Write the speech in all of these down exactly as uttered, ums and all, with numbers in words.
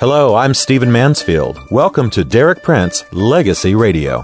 Hello, I'm Stephen Mansfield. Welcome to Derek Prince Legacy Radio.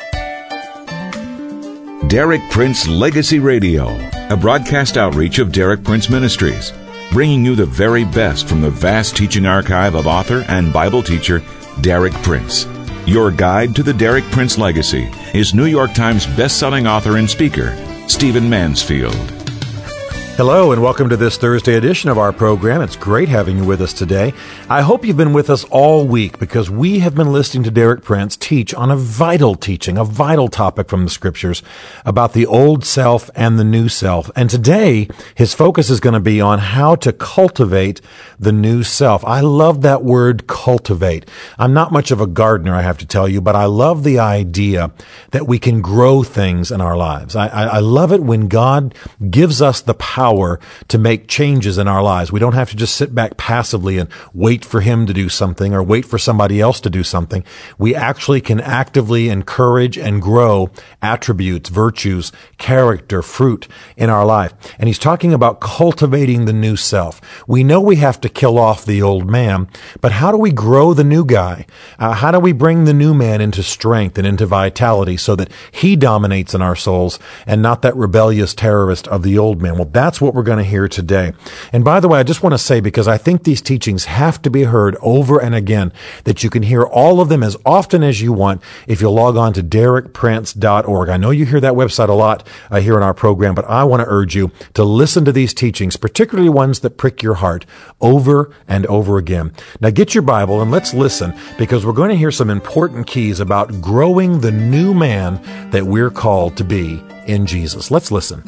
Derek Prince Legacy Radio, a broadcast outreach of Derek Prince Ministries, bringing you the very best from the vast teaching archive of author and Bible teacher Derek Prince. Your guide to the Derek Prince legacy is New York Times best-selling author and speaker, Stephen Mansfield. Hello, and welcome to this Thursday edition of our program. It's great having you with us today. I hope you've been with us all week because we have been listening to Derek Prince teach on a vital teaching, a vital topic from the Scriptures about the old self and the new self. And today, his focus is going to be on how to cultivate the new self. I love that word, cultivate. I'm not much of a gardener, I have to tell you, but I love the idea that we can grow things in our lives. I, I, I love it when God gives us the power Power to make changes in our lives. We don't have to just sit back passively and wait for him to do something or wait for somebody else to do something. We actually can actively encourage and grow attributes, virtues, character, fruit in our life. And he's talking about cultivating the new self. We know we have to kill off the old man, but how do we grow the new guy? Uh, how do we bring the new man into strength and into vitality so that he dominates in our souls and not that rebellious terrorist of the old man? Well, that's That's what we're going to hear today. And by the way, I just want to say, because I think these teachings have to be heard over and again, that you can hear all of them as often as you want if you log on to derek prince dot org. I know you hear that website a lot uh, here in our program, but I want to urge you to listen to these teachings, particularly ones that prick your heart, over and over again. Now get your Bible and let's listen, because we're going to hear some important keys about growing the new man that we're called to be in Jesus. Let's listen.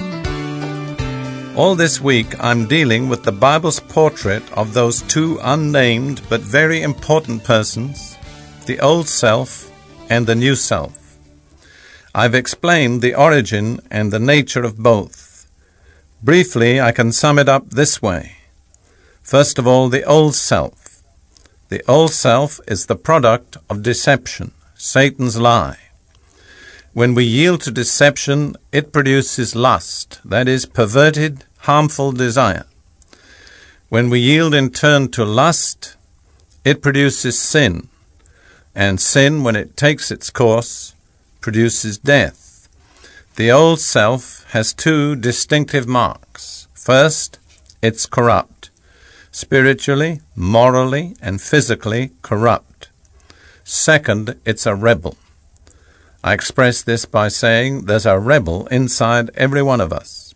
All this week, I'm dealing with the Bible's portrait of those two unnamed but very important persons, the old self and the new self. I've explained the origin and the nature of both. Briefly, I can sum it up this way. First of all, the old self. The old self is the product of deception, Satan's lie. When we yield to deception, it produces lust, that is, perverted, harmful desire. When we yield in turn to lust, it produces sin, and sin, when it takes its course, produces death. The old self has two distinctive marks. First, it's corrupt, spiritually, morally, and physically corrupt. Second, it's a rebel. I express this by saying there's a rebel inside every one of us.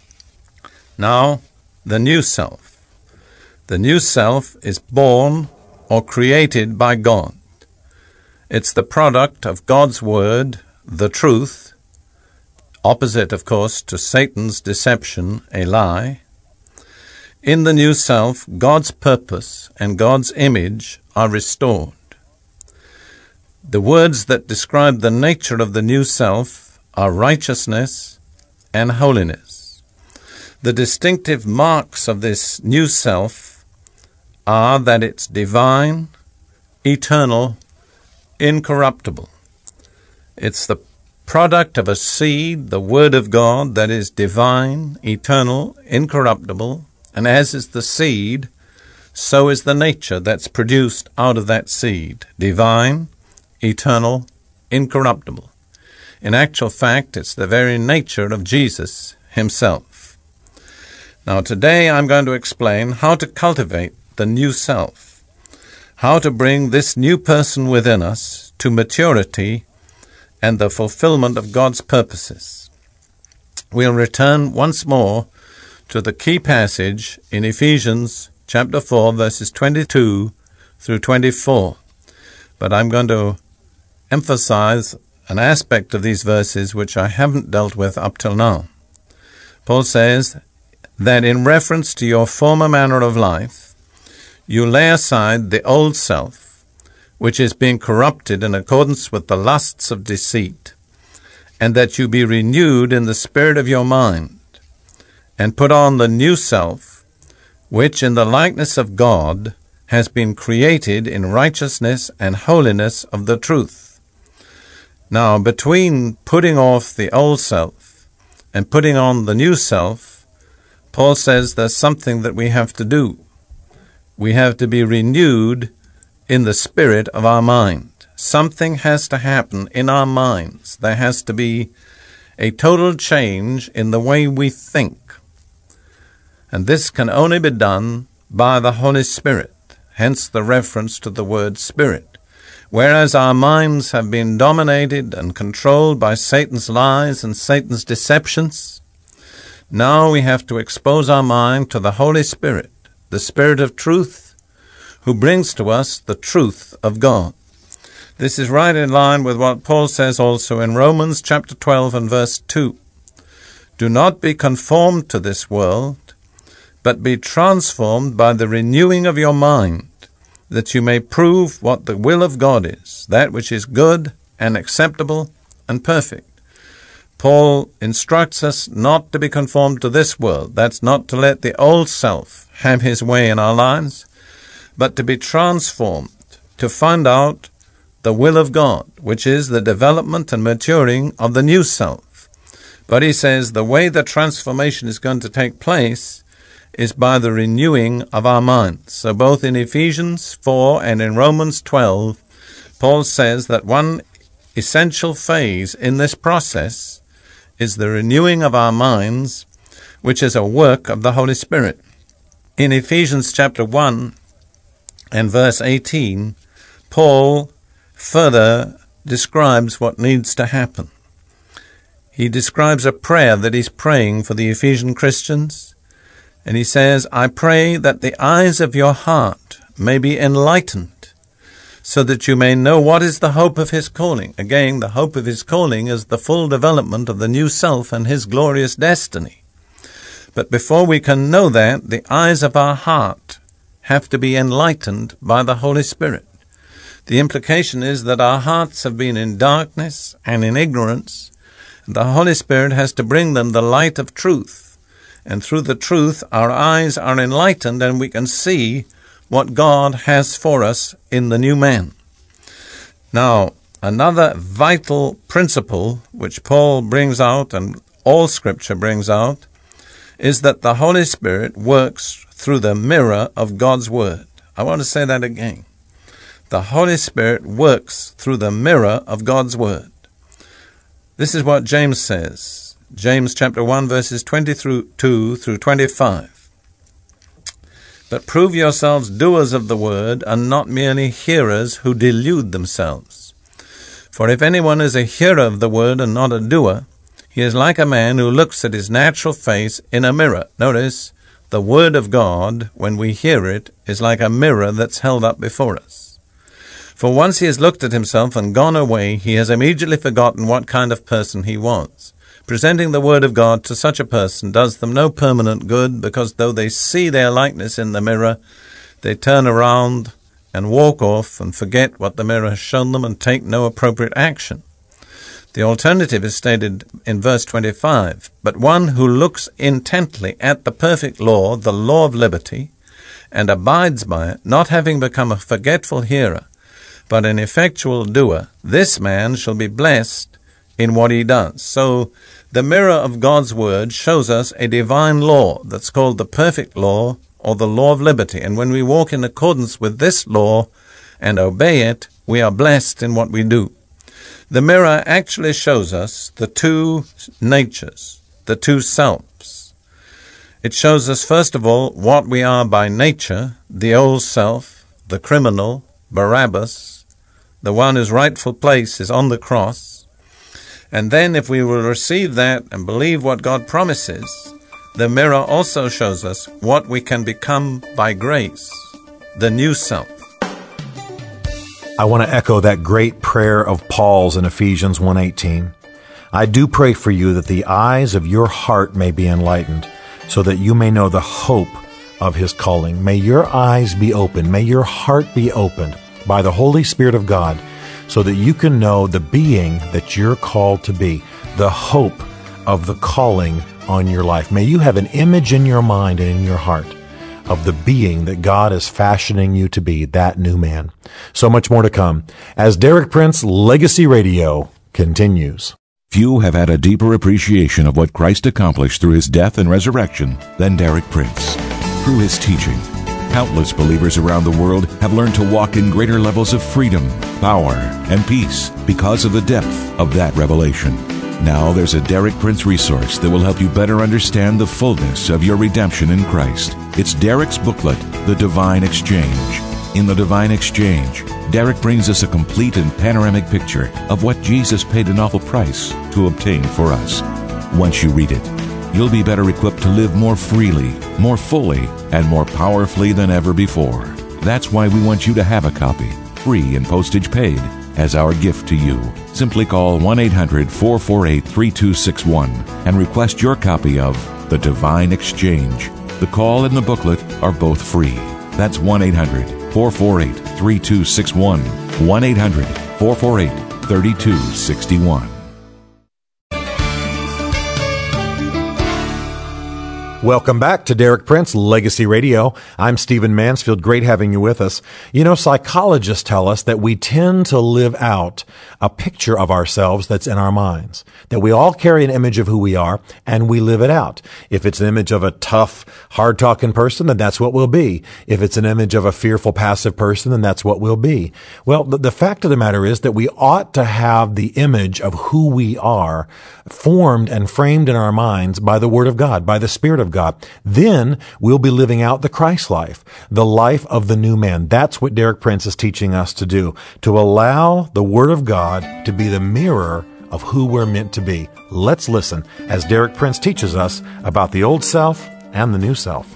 Now, the new self. The new self is born or created by God. It's the product of God's Word, the truth, opposite, of course, to Satan's deception, a lie. In the new self, God's purpose and God's image are restored. The words that describe the nature of the new self are righteousness and holiness. The distinctive marks of this new self are that it's divine, eternal, incorruptible. It's the product of a seed, the Word of God, that is divine, eternal, incorruptible, and as is the seed, so is the nature that's produced out of that seed, divine, eternal, incorruptible. In actual fact, it's the very nature of Jesus himself. Now, today I'm going to explain how to cultivate the new self, how to bring this new person within us to maturity and the fulfillment of God's purposes. We'll return once more to the key passage in Ephesians chapter four, verses twenty-two through twenty-four. But I'm going to emphasize an aspect of these verses which I haven't dealt with up till now. Paul says that in reference to your former manner of life, you lay aside the old self, which is being corrupted in accordance with the lusts of deceit, and that you be renewed in the spirit of your mind, and put on the new self, which in the likeness of God has been created in righteousness and holiness of the truth. Now, between putting off the old self and putting on the new self, Paul says there's something that we have to do. We have to be renewed in the spirit of our mind. Something has to happen in our minds. There has to be a total change in the way we think. And this can only be done by the Holy Spirit, hence the reference to the word Spirit. Whereas our minds have been dominated and controlled by Satan's lies and Satan's deceptions, now we have to expose our mind to the Holy Spirit, the Spirit of truth, who brings to us the truth of God. This is right in line with what Paul says also in Romans chapter twelve and verse two. Do not be conformed to this world, but be transformed by the renewing of your mind, that you may prove what the will of God is, that which is good and acceptable and perfect. Paul instructs us not to be conformed to this world. That's not to let the old self have his way in our lives, but to be transformed, to find out the will of God, which is the development and maturing of the new self. But he says the way the transformation is going to take place is by the renewing of our minds. So both in Ephesians four and in Romans twelve, Paul says that one essential phase in this process is the renewing of our minds, which is a work of the Holy Spirit. In Ephesians chapter one and verse eighteen, Paul further describes what needs to happen. He describes a prayer that he's praying for the Ephesian Christians, and he says, I pray that the eyes of your heart may be enlightened, so that you may know what is the hope of his calling. Again, the hope of his calling is the full development of the new self and his glorious destiny. But before we can know that, the eyes of our heart have to be enlightened by the Holy Spirit. The implication is that our hearts have been in darkness and in ignorance, and the Holy Spirit has to bring them the light of truth. And through the truth, our eyes are enlightened and we can see what God has for us in the new man. Now, another vital principle which Paul brings out and all Scripture brings out is that the Holy Spirit works through the mirror of God's Word. I want to say that again. The Holy Spirit works through the mirror of God's Word. This is what James says. James chapter one verses twenty-two through twenty-five. But prove yourselves doers of the word, and not merely hearers who delude themselves. For if anyone is a hearer of the word and not a doer, he is like a man who looks at his natural face in a mirror. Notice, the word of God, when we hear it, is like a mirror that's held up before us. For once he has looked at himself and gone away, he has immediately forgotten what kind of person he was. Presenting the word of God to such a person does them no permanent good, because though they see their likeness in the mirror, they turn around and walk off and forget what the mirror has shown them and take no appropriate action. The alternative is stated in verse twenty-five. But one who looks intently at the perfect law, the law of liberty, and abides by it, not having become a forgetful hearer, but an effectual doer, this man shall be blessed in what he does. So the mirror of God's word shows us a divine law that's called the perfect law or the law of liberty. And when we walk in accordance with this law and obey it, we are blessed in what we do. The mirror actually shows us the two natures, the two selves. It shows us, first of all, what we are by nature, the old self, the criminal, Barabbas, the one whose rightful place is on the cross. And then if we will receive that and believe what God promises, the mirror also shows us what we can become by grace, the new self. I want to echo that great prayer of Paul's in Ephesians one eighteen. I do pray for you that the eyes of your heart may be enlightened, so that you may know the hope of his calling. May your eyes be opened. May your heart be opened by the Holy Spirit of God, so that you can know the being that you're called to be, the hope of the calling on your life. May you have an image in your mind and in your heart of the being that God is fashioning you to be, that new man. So much more to come as Derek Prince Legacy Radio continues. Few have had a deeper appreciation of what Christ accomplished through his death and resurrection than Derek Prince. Through his teaching, Countless believers around the world have learned to walk in greater levels of freedom, power, and peace because of the depth of that revelation. Now there's a Derek Prince resource that will help you better understand the fullness of your redemption in Christ. It's Derek's booklet, The Divine Exchange. In The Divine Exchange, Derek brings us a complete and panoramic picture of what Jesus paid an awful price to obtain for us. Once you read it, you'll be better equipped to live more freely, more fully, and more powerfully than ever before. That's why we want you to have a copy, free and postage paid, as our gift to you. Simply call one eight hundred, four four eight, three two six one and request your copy of The Divine Exchange. The call and the booklet are both free. That's one eight hundred, four four eight, three two six one. one eight hundred, four four eight, three two six one. Welcome back to Derek Prince Legacy Radio. I'm Stephen Mansfield. Great having you with us. You know, psychologists tell us that we tend to live out a picture of ourselves that's in our minds, that we all carry an image of who we are and we live it out. If it's an image of a tough, hard-talking person, then that's what we'll be. If it's an image of a fearful, passive person, then that's what we'll be. Well, the, the fact of the matter is that we ought to have the image of who we are formed and framed in our minds by the Word of God, by the Spirit of God. Then we'll be living out the Christ life, the life of the new man. That's what Derek Prince is teaching us to do, to allow the Word of God to be the mirror of who we're meant to be. Let's listen as Derek Prince teaches us about the old self and the new self.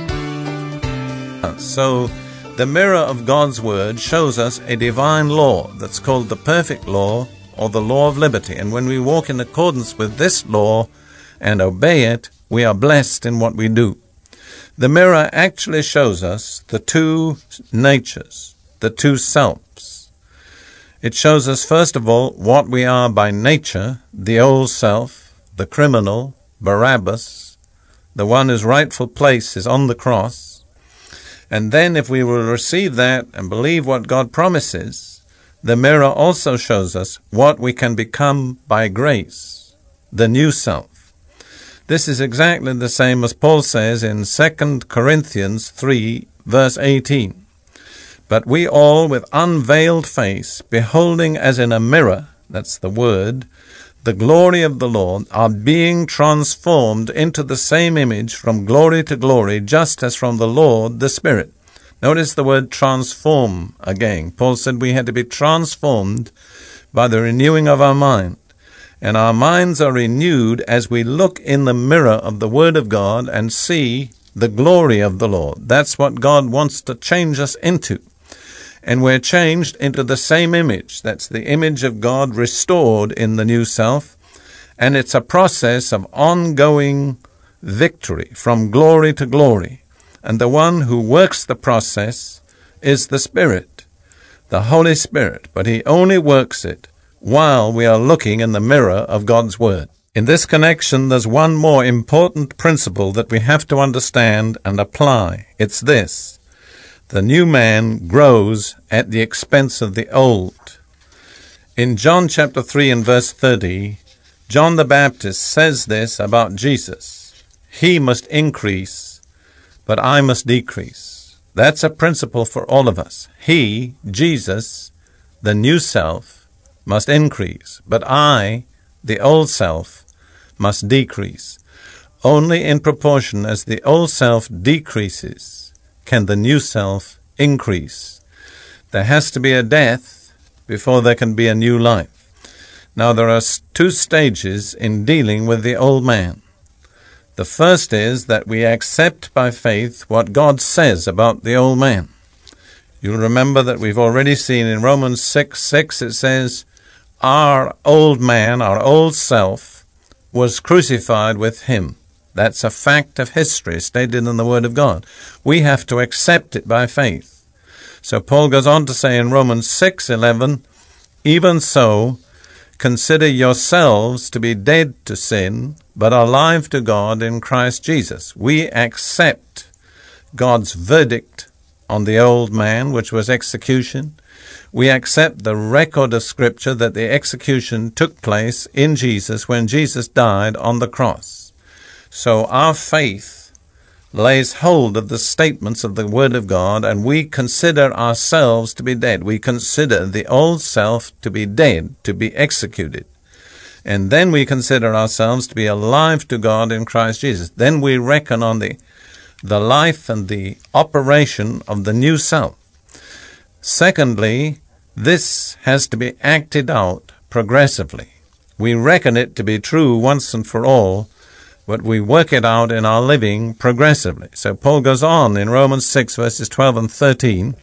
So, the mirror of God's Word shows us a divine law that's called the perfect law, or the law of liberty. And when we walk in accordance with this law and obey it, we are blessed in what we do. The mirror actually shows us the two natures, the two selves. It shows us, first of all, what we are by nature, the old self, the criminal, Barabbas, the one whose rightful place is on the cross. And then if we will receive that and believe what God promises, the mirror also shows us what we can become by grace, the new self. This is exactly the same as Paul says in Second Corinthians three, verse eighteen. But we all, with unveiled face, beholding as in a mirror, that's the word, the glory of the Lord, are being transformed into the same image from glory to glory, just as from the Lord the Spirit. Notice the word transform again. Paul said we had to be transformed by the renewing of our mind. And our minds are renewed as we look in the mirror of the Word of God and see the glory of the Lord. That's what God wants to change us into. And we're changed into the same image. That's the image of God restored in the new self. And it's a process of ongoing victory from glory to glory. And the one who works the process is the Spirit, the Holy Spirit. But He only works it while we are looking in the mirror of God's Word. In this connection, there's one more important principle that we have to understand and apply. It's this: the new man grows at the expense of the old. In John chapter three and verse thirty, John the Baptist says this about Jesus: He must increase, but I must decrease. That's a principle for all of us. He, Jesus, the new self, must increase, but I, the old self, must decrease. Only in proportion as the old self decreases can the new self increase. There has to be a death before there can be a new life. Now, there are two stages in dealing with the old man. The first is that we accept by faith what God says about the old man. You'll remember that we've already seen in Romans six six, it says, our old man, our old self, was crucified with Him. That's a fact of history stated in the Word of God. We have to accept it by faith. So Paul goes on to say in Romans six eleven, even so, consider yourselves to be dead to sin, but alive to God in Christ Jesus. We accept God's verdict on the old man, which was execution. We accept the record of Scripture that the execution took place in Jesus when Jesus died on the cross. So our faith lays hold of the statements of the Word of God, and we consider ourselves to be dead. We consider the old self to be dead, to be executed. And then we consider ourselves to be alive to God in Christ Jesus. Then we reckon on the, the life and the operation of the new self. Secondly, this has to be acted out progressively. We reckon it to be true once and for all, but we work it out in our living progressively. So Paul goes on in Romans six, verses twelve and thirteen,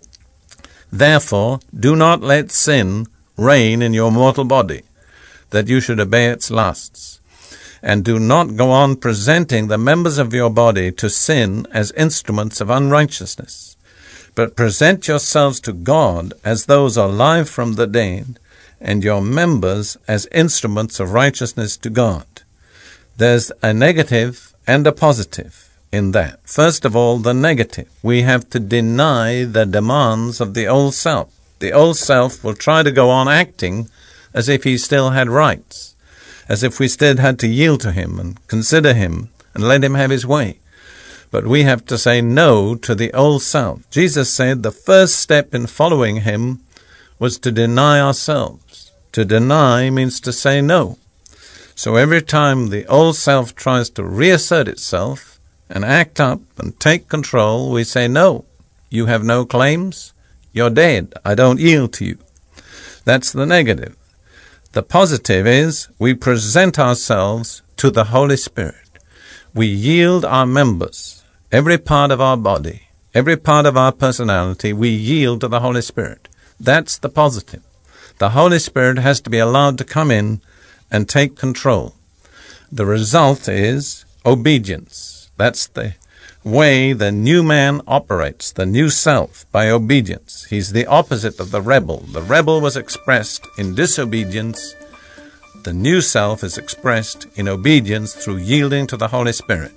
"Therefore, do not let sin reign in your mortal body, that you should obey its lusts. And do not go on presenting the members of your body to sin as instruments of unrighteousness, but present yourselves to God as those alive from the dead, and your members as instruments of righteousness to God." There's a negative and a positive in that. First of all, the negative. We have to deny the demands of the old self. The old self will try to go on acting as if he still had rights, as if we still had to yield to him and consider him and let him have his way. But we have to say no to the old self. Jesus said the first step in following him was to deny ourselves. To deny means to say no. So every time the old self tries to reassert itself and act up and take control, we say, no, you have no claims, you're dead, I don't yield to you. That's the negative. The positive is we present ourselves to the Holy Spirit. We yield our members, every part of our body, every part of our personality, we yield to the Holy Spirit. That's the positive. The Holy Spirit has to be allowed to come in and take control. The result is obedience. That's the way the new man operates, the new self, by obedience. He's the opposite of the rebel. The rebel was expressed in disobedience. The new self is expressed in obedience through yielding to the Holy Spirit.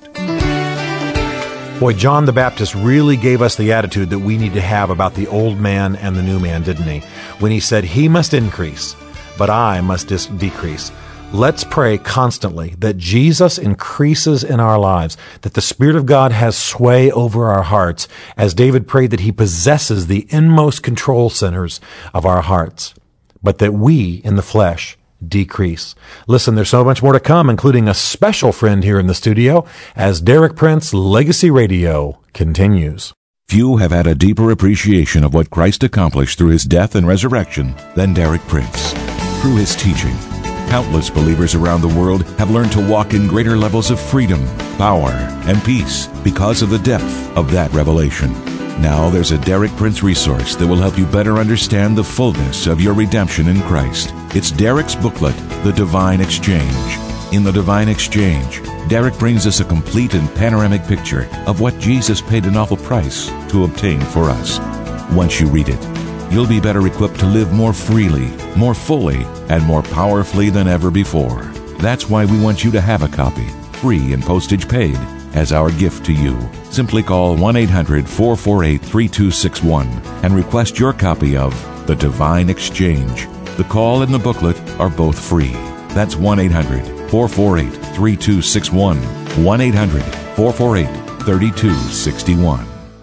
Boy, John the Baptist really gave us the attitude that we need to have about the old man and the new man, didn't he? When he said, he must increase, but I must dis- decrease. Let's pray constantly that Jesus increases in our lives, that the Spirit of God has sway over our hearts, as David prayed that he possesses the inmost control centers of our hearts, but that we, in the flesh, decrease. Listen, there's so much more to come, including a special friend here in the studio, as Derek Prince Legacy Radio continues. Few have had a deeper appreciation of what Christ accomplished through his death and resurrection than Derek Prince. Through his teaching, countless believers around the world have learned to walk in greater levels of freedom, power, and peace because of the depth of that revelation. Now there's a Derek Prince resource that will help you better understand the fullness of your redemption in Christ. It's Derek's booklet, The Divine Exchange. In The Divine Exchange, Derek brings us a complete and panoramic picture of what Jesus paid an awful price to obtain for us. Once you read it, you'll be better equipped to live more freely, more fully, and more powerfully than ever before. That's why we want you to have a copy, free and postage paid, as our gift to you. Simply call one eight hundred, four four eight, three two six one and request your copy of The Divine Exchange. The call and the booklet are both free. That's one eight hundred, four four eight, three two six one, one eight hundred, four four eight, three two six one.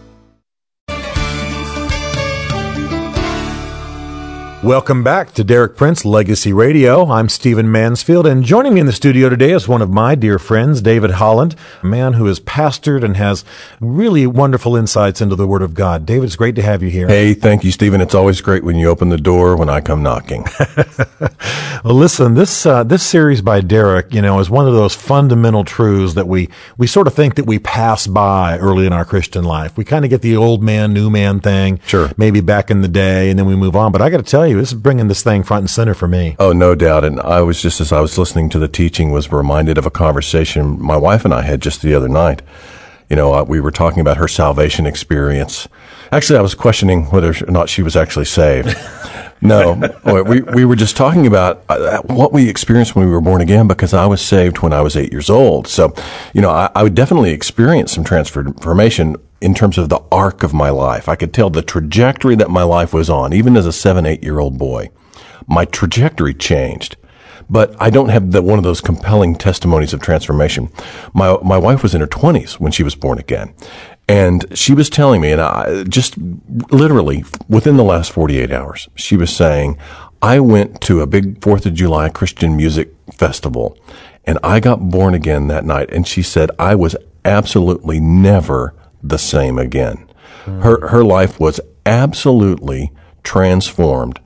Welcome back to Derek Prince Legacy Radio. I'm Stephen Mansfield, and joining me in the studio today is one of my dear friends, David Holland, a man who has pastored and has really wonderful insights into the Word of God. David, it's great to have you here. Hey, thank you, Stephen. It's always great when you open the door when I come knocking. Well, listen, this uh, this series by Derek, you know, is one of those fundamental truths that we, we sort of think that we pass by early in our Christian life. We kind of get the old man, new man thing, sure, maybe back in the day, and then we move on. But I got to tell you, this is bringing this thing front and center for me. Oh, no doubt. And I was just, as I was listening to the teaching, was reminded of a conversation my wife and I had just the other night. You know, uh, we were talking about her salvation experience. Actually, I was questioning whether or not she was actually saved. No, we we were just talking about uh, what we experienced when we were born again, because I was saved when I was eight years old. So, you know, I, I would definitely experience some transformation in terms of the arc of my life. I could tell the trajectory that my life was on, even as a seven, eight-year-old boy. My trajectory changed. but I don't have the, one of those compelling testimonies of transformation. My my wife was in her twenties when she was born again. And she was telling me, and I just literally within the last forty-eight hours, she was saying, I went to a big fourth of July Christian music festival, and I got born again that night. And she said, I was absolutely never the same again. Mm. Her, her life was absolutely transformed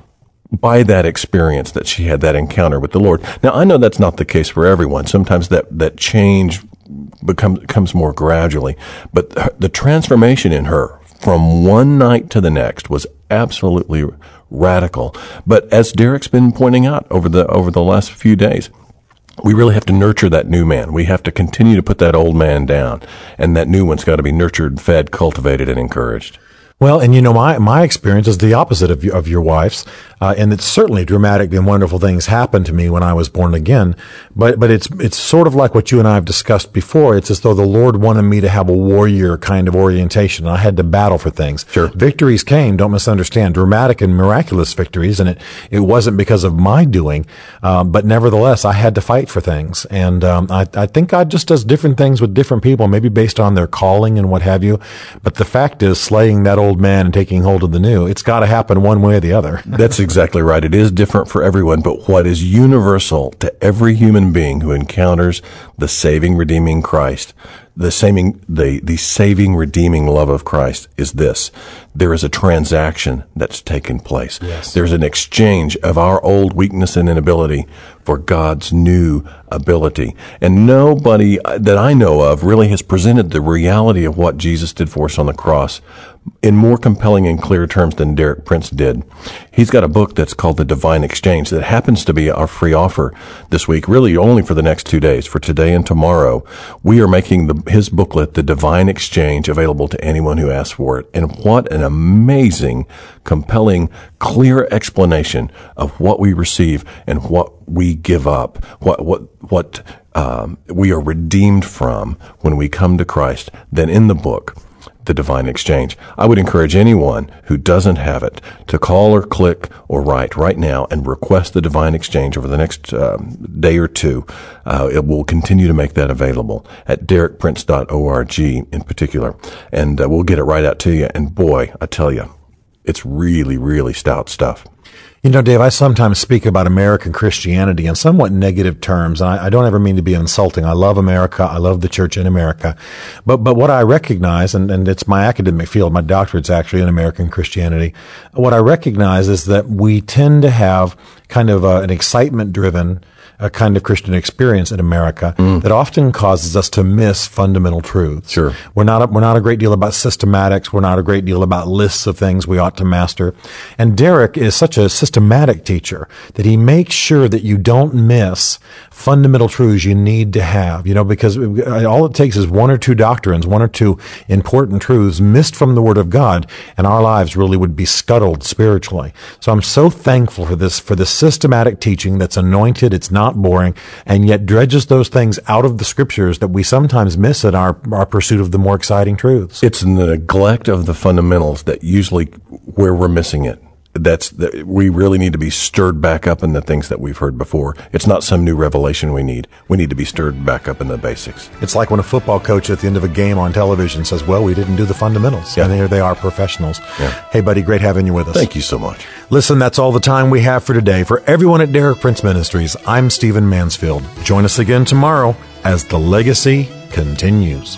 by that experience that she had, that encounter with the Lord. Now, I know that's not the case for everyone. Sometimes that, that change becomes, comes more gradually, but the transformation in her from one night to the next was absolutely radical. But as Derek's been pointing out over the, over the last few days, we really have to nurture that new man. We have to continue to put that old man down, and that new one's got to be nurtured, fed, cultivated, and encouraged. Well, and you know, my, my experience is the opposite of, of your wife's. Uh, and it's certainly dramatic and wonderful things happened to me when I was born again. But, but it's, it's sort of like what you and I have discussed before. It's as though the Lord wanted me to have a warrior kind of orientation. I had to battle for things. Sure. Victories came, don't misunderstand, dramatic and miraculous victories. And it, it wasn't because of my doing. Um, but nevertheless, I had to fight for things. And, um, I, I think God just does different things with different people, maybe based on their calling and what have you. But the fact is, slaying that old man and taking hold of the new, it's got to happen one way or the other. That's exactly right. It is different for everyone, but what is universal to every human being who encounters the saving, redeeming Christ, the saving, the, the saving, redeeming love of Christ is this. There is a transaction that's taken place. Yes. There's an exchange of our old weakness and inability for God's new ability. And nobody that I know of really has presented the reality of what Jesus did for us on the cross in more compelling and clear terms than Derek Prince did. He's got a book that's called The Divine Exchange that happens to be our free offer this week, really only for the next two days, for today and tomorrow. We are making the, his booklet, The Divine Exchange, available to anyone who asks for it. And what an amazing, compelling, clear explanation of what we receive and what we give up, what, what, what, um, we are redeemed from when we come to Christ, than in the book, The Divine Exchange. I would encourage anyone who doesn't have it to call or click or write right now and request the Divine Exchange over the next um, day or two. Uh, it will continue to make that available at derek prince dot org in particular. And uh, we'll get it right out to you. And boy, I tell you, it's really, really stout stuff. You know, Dave, I sometimes speak about American Christianity in somewhat negative terms, and I, I don't ever mean to be insulting. I love America. I love the church in America. But but what I recognize, and, and it's my academic field, my doctorate's actually in American Christianity, what I recognize is that we tend to have kind of uh, an excitement-driven a kind of Christian experience in America mm. that often causes us to miss fundamental truths. Sure. We're not, a, we're not a great deal about systematics. We're not a great deal about lists of things we ought to master. And Derek is such a systematic teacher that he makes sure that you don't miss fundamental truths you need to have, you know, because all it takes is one or two doctrines, one or two important truths missed from the Word of God, and our lives really would be scuttled spiritually. So I'm so thankful for this, for this systematic teaching that's anointed. It's not boring, and yet dredges those things out of the Scriptures that we sometimes miss in our, our pursuit of the more exciting truths. It's the neglect of the fundamentals that usually where we're missing it. That's the, we really need to be stirred back up in the things that we've heard before. It's not some new revelation we need. We need to be stirred back up in the basics. It's like when a football coach at the end of a game on television says, well, we didn't do the fundamentals. Yeah. And here they are, professionals. Yeah. Hey, buddy, great having you with us. Thank you so much. Listen, that's all the time we have for today. For everyone at Derek Prince Ministries, I'm Stephen Mansfield. Join us again tomorrow as the legacy continues.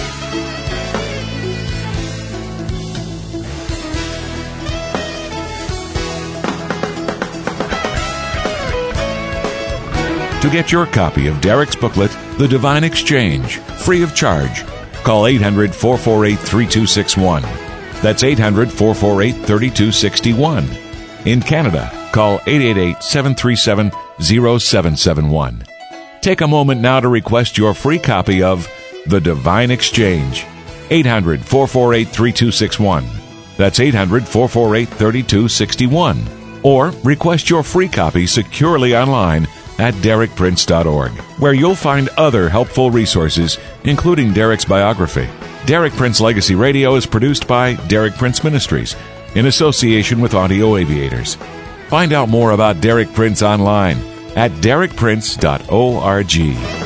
To get your copy of Derek's booklet, The Divine Exchange, free of charge, call eight hundred, four four eight, three two six one. That's eight hundred, four four eight, three two six one. In Canada, call eight eight eight, seven three seven, zero seven seven one. Take a moment now to request your free copy of The Divine Exchange. eight hundred, four four eight, three two six one. That's eight hundred, four four eight, three two six one. Or request your free copy securely online at derek prince dot org, where you'll find other helpful resources, including Derek's biography. Derek Prince Legacy Radio is produced by Derek Prince Ministries in association with Audio Aviators. Find out more about Derek Prince online at derek prince dot org.